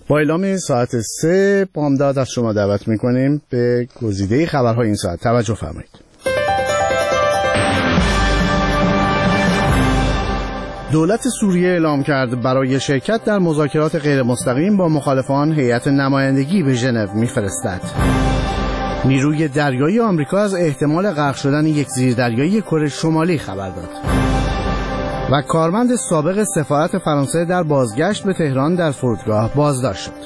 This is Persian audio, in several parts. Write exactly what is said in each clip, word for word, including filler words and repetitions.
با اعلام ساعت سه بامداد از شما دعوت میکنیم به گزیده خبرهای این ساعت. توجه فرمایید. دولت سوریه اعلام کرد برای شرکت در مذاکرات غیر مستقیم با مخالفان هیئت نمایندگی به ژنو میفرستد. نیروی دریایی آمریکا از احتمال غرق شدن یک زیردریایی کره شمالی خبر داد. و کارمند سابق سفارت فرانسه در بازگشت به تهران در فرودگاه بازداشت شد.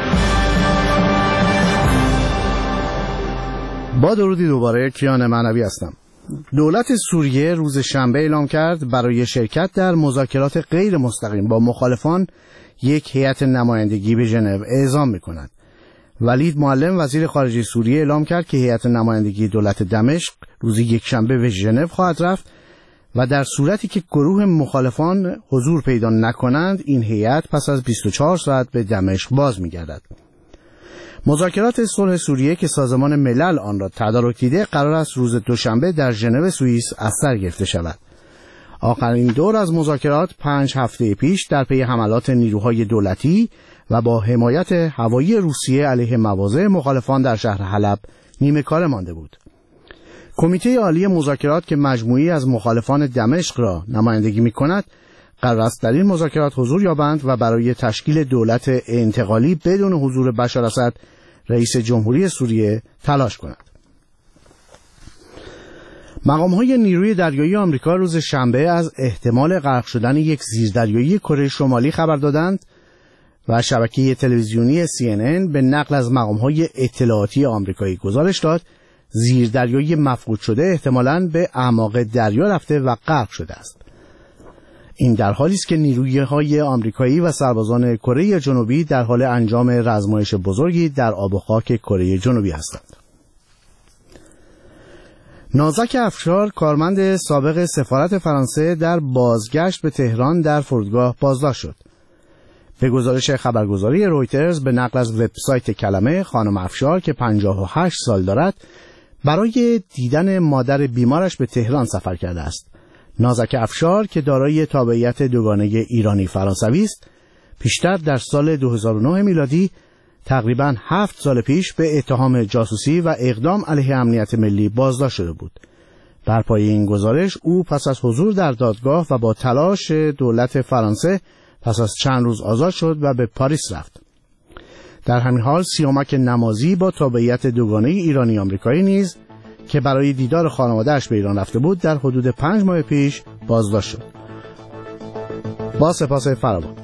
با درودی دوباره، کیان معنوی هستم. دولت سوریه روز شنبه اعلام کرد برای شرکت در مذاکرات غیر مستقیم با مخالفان یک هیئت نمایندگی به ژنو اعزام می‌کند. ولید معلم وزیر خارجه سوریه اعلام کرد که هیئت نمایندگی دولت دمشق روز یکشنبه به ژنو خواهد رفت و در صورتی که گروه مخالفان حضور پیدا نکنند این هیئت پس از بیست و چهار ساعت به دمشق باز می‌گردد. مذاکرات صلح سوریه که سازمان ملل آن را تدارک دیده قرار است روز دوشنبه در ژنو سوئیس از سر گرفته شود. آخرین دور از مذاکرات پنج هفته پیش در پی حملات نیروهای دولتی و با حمایت هوایی روسیه علیه مواضع مخالفان در شهر حلب نیمه کاره مانده بود. کمیته عالی مذاکرات که مجموعی از مخالفان دمشق را نمایندگی می‌کند، قرار است در این مذاکرات حضور یابند و برای تشکیل دولت انتقالی بدون حضور بشار اسد رئیس جمهوری سوریه تلاش کنند. مقام‌های نیروی دریایی آمریکا روز شنبه از احتمال غرق شدن یک زیردریایی کره شمالی خبر دادند و شبکه تلویزیونی سی ان ان به نقل از مقام‌های اطلاعاتی آمریکایی گزارش داد زیردریایی مفقود شده احتمالاً به اعماق دریا رفته و غرق شده است. این در حالی است که نیروهای آمریکایی و سربازان کره جنوبی در حال انجام رزمایش بزرگی در آب و خاک کره جنوبی هستند. نازک افشار، کارمند سابق سفارت فرانسه در بازگشت به تهران در فرودگاه بازداشت شد. به گزارش خبرگزاری رویترز به نقل از وبسایت کلمه، خانم افشار که پنجاه و هشت سال دارد برای دیدن مادر بیمارش به تهران سفر کرده است. نازک افشار که دارای تابعیت دوگانه ایرانی فرانسوی است، پیشتر در سال دو هزار و نه میلادی تقریباً هفت سال پیش به اتهام جاسوسی و اقدام علیه امنیت ملی بازداشت شده بود. بر پایه این گزارش او پس از حضور در دادگاه و با تلاش دولت فرانسه پس از چند روز آزاد شد و به پاریس رفت. در همین حال سیامک نمازی با تابعیت دوگانه ایرانی آمریکایی نیز که برای دیدار خانواده‌اش به ایران رفته بود در حدود پنج ماه پیش بازداشت شد. با سپاس فراوان.